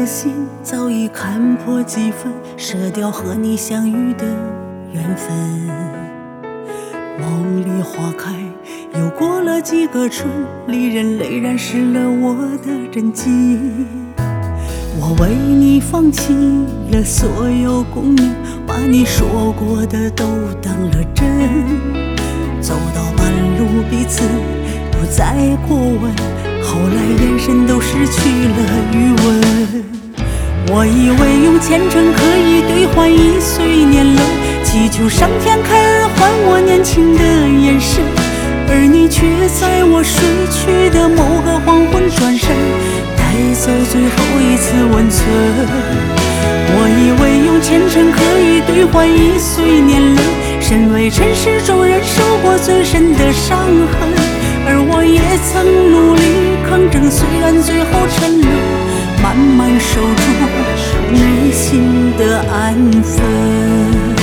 心早已看破几分，舍掉和你相遇的缘分。梦里花开，又过了几个春，离人泪染湿了我的真经。我为你放弃了所有功名，把你说过的都当了真。走到半路，彼此不再过问，后来眼神都失去了余温。我以为用虔诚可以兑换一岁年轮，祈求上天开恩还我年轻的眼神，而你却在我睡去的某个黄昏转身，带走最后一次温存。我以为用虔诚可以兑换一岁年轮，身为尘世中人受过最深的伤痕，而我也曾努力抗争，虽然最后沉沦，慢慢守住内心的安分。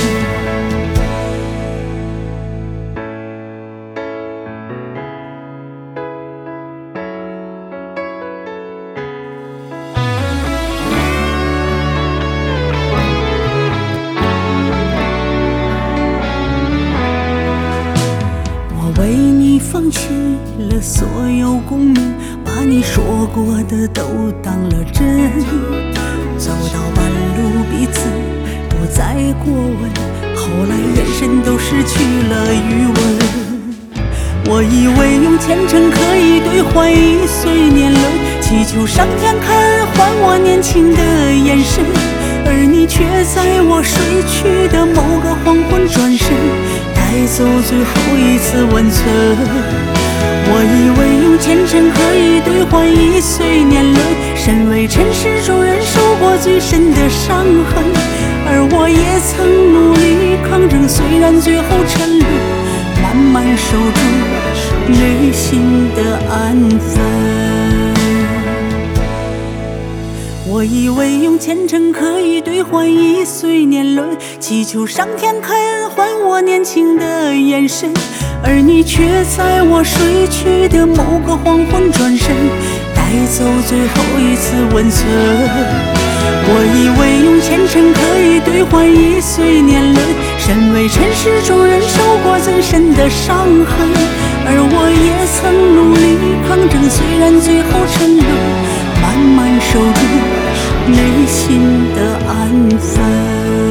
为你放弃了所有功名，把你说过的都当了真。走到半路，彼此不再过问，后来眼神都失去了余温。我以为用虔诚可以兑换一岁年轮，祈求上天开恩还我年轻的眼神，而你却在我睡去的某个黄昏转身，带走最后一次温存。我以为用虔诚可以兑换一岁年轮，身为尘世中人受过最深的伤痕，而我也曾努力抗争，虽然最后沉沦，慢慢守住内心的安分。我以为用虔诚可以兑换一岁年轮，祈求上天开恩还我年轻的眼神，而你却在我睡去的某个黄昏转身，带走最后一次温存。我以为用虔诚可以兑换一岁年轮，身为尘世中人受过最深的伤痕，而我也曾努力抗争，虽然最后沉沦，慢慢守住内心的安分。